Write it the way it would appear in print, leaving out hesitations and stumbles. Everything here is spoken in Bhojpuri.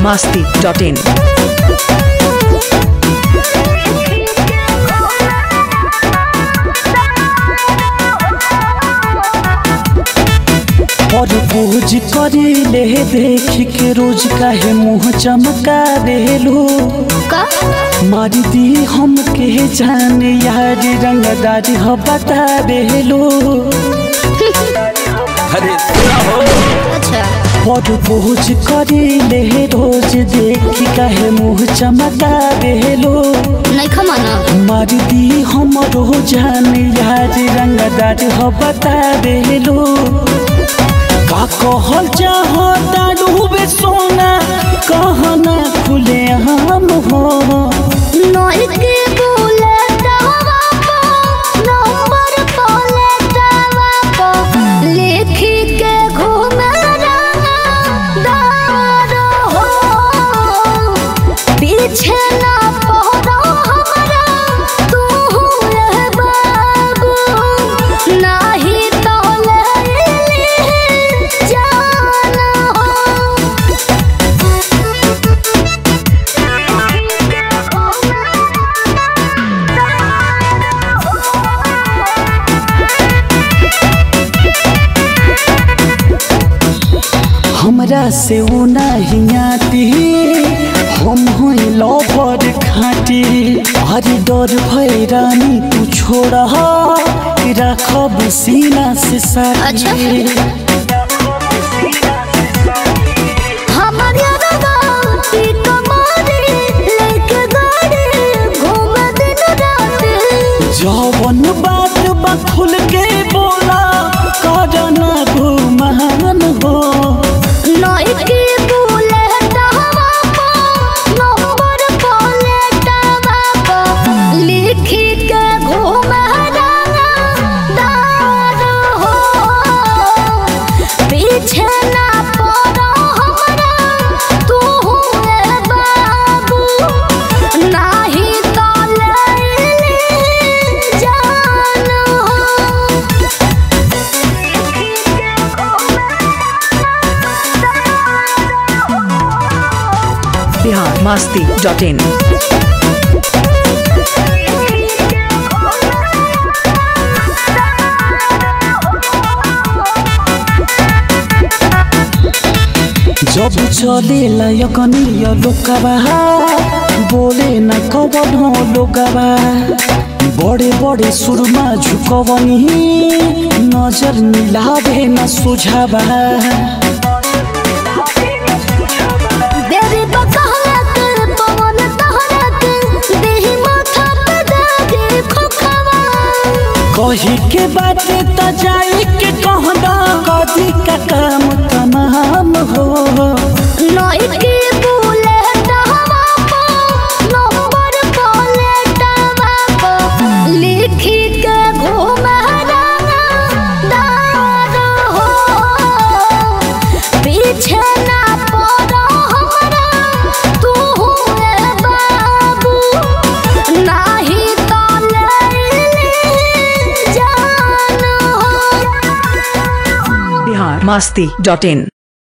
biharmasti.in। और बोझ करी ले देख के रोज काहे मुँह चमका देलू मारी दी हम के जान यार रंगदारी हो बता देलू। और बोझ करी ले रोज देख काहे मुँह चमका देलू मारी दी हम जान यार रंगदारी हो बता देलू। का कहल चाहो डूबे सोना कहना खुले हम हो नई के बुलेटवा पो नंबर प्लेटवा पो लिखी के घूमे दार हो पीछे ना पड़ो हमरा तू रे बाबू नाही तो ले जान हो। हमरा से वो नहीं आती हम हुई लवर खाटी हरी डर भय रानी तू छोड़ा रखब सीना से साथी। जवन बात बा खुल के बोला करना घुमान हो नई के बुलेटवा पो नंबर प्लेटवा पो लिखी के घूमे दार हो पीछे ना पड़ो हमरा तू रे बाबू नाही तो ले जान हो। biharmasti.in। जब चले लयकनिया लोकबा बोले न कवन हो लोकबा बड़े बड़े सुरमा झुकवनी नजर मिलावे न सुझावा। देवी बकहला कर पवन तहरा के देही माथा पे दागे खोखवा कही के बात त जाई के कहना कदी का काम तमाम हो नई के बुलेटवा पो नंबर प्लेटवा पो लिखी के घूमे दार हो पीछे ना पड़ो हमरा तू रे बाबू नाही तो ले जान हो। biharmasti.in।